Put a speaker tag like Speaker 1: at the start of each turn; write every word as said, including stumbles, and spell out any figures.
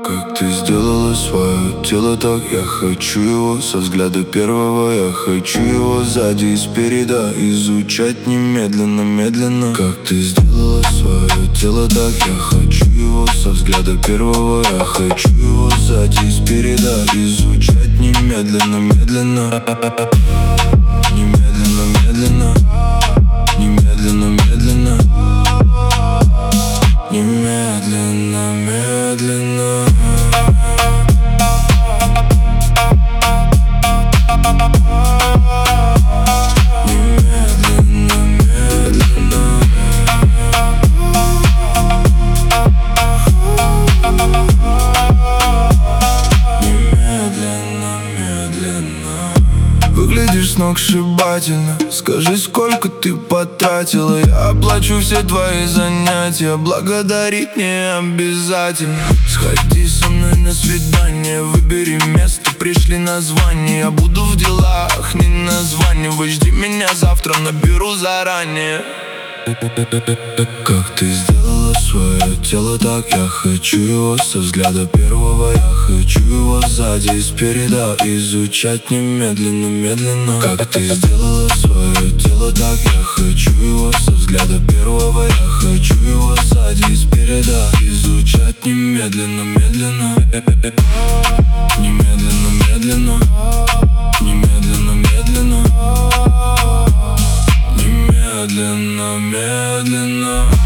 Speaker 1: Как ты сделала свое тело так, я хочу его со взгляда первого. Я хочу его сзади и спереда изучать немедленно, медленно. Как ты сделала свое тело так, я хочу его со взгляда первого. Я хочу его сзади и спереда изучать немедленно, медленно. Немедленно, медленно. Немедленно, медленно. Немедленно, медленно. Выглядишь сногсшибательно. Скажи, сколько ты потратила. Я оплачу все твои занятия. Благодарить не обязательно. Сходи со мной на свидание. Выбери место, пришли название. Я буду в делах, не названивай. Жди меня завтра, наберу заранее. Как ты сделала свое тело так, я хочу его со взгляда первого. Я хочу его сзади и спереда изучать немедленно, медленно. Как ты сделала свое тело так, я хочу его со взгляда первого. Я хочу его сзади и спереда изучать немедленно, медленно. Немедленно, медленно. Немедленно, медленно. Медленно, медленно.